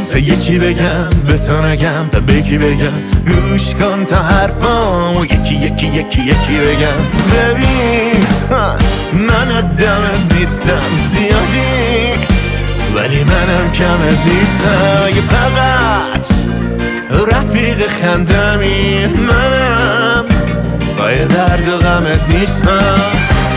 تا یه چی بگم به تو نگم تا بگی بگم گوش کن تا حرفامو یکی یکی یکی یکی بگم ببین من آدمت نیستم زیادی ولی منم کمت نیستم اگه فقط رفیق خندمی منم پای درد و غمت نیستم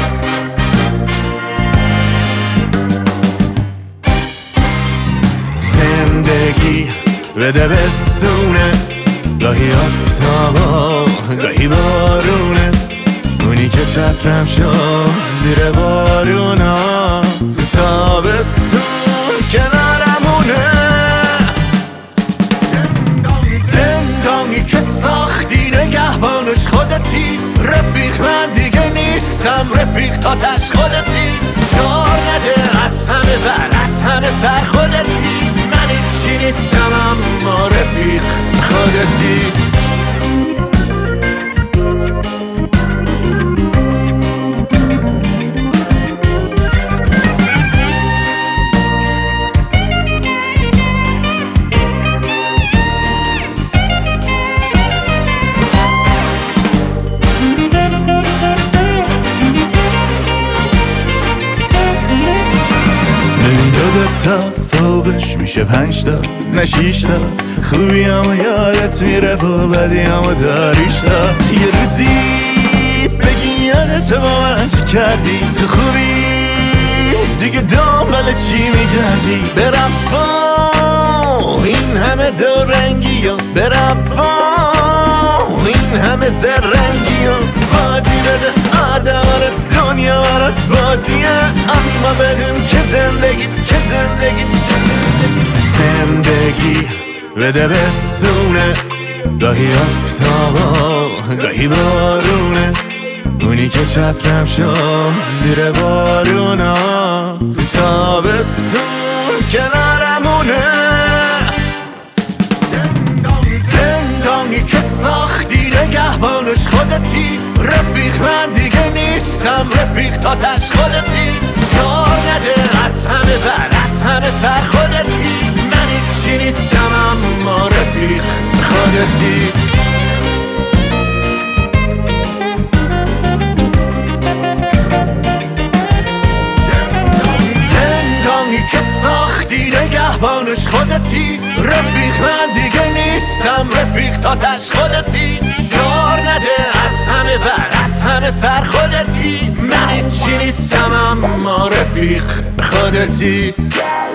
زندگی بده بستونه گاهی آفتابا گاهی بارونه اونی که چترم شد زیر بارونا تو تابستون کنارمونه زندانی که ساختی نگهبانش خودتی رفیق من دیگه نیستم رفیق تاتش خودتی شعار نده از همه بر از همه سر خودتی من هیچی نیستم اما رفیق خودتی تا فوقش میشه 5 تا نه 6 تا خوبی هم یادت میره و بدی هم داریش تا یه روزی بگی یادت با من چی کردی تو خوبی دیگه دنبال چی میگردی برفا این همه دورنگی و برفا این همه زرنگی و بازی بده آدم دنیا برات بازیه اما بدون که زندگی بده بستونه گاهی آفتابا گاهی بارونه اونی که چترم شد زیر بارونا تو تابستون کنارمونه زندانی که ساختی نگهبانش خودتی رفیق من دیگه نیستم رفیق تاتش خودتی شعار نده از همه بر از همه سر خودتی من هیچی نیستم اما رفیق خودتی زندانی که ساختی نگهبانش خودتی رفیق من دیگه نیستم رفیق تاتش خودتی شعار نده از همه بر از همه سر خودتی من هیچی نیستم اما رفیق خودتی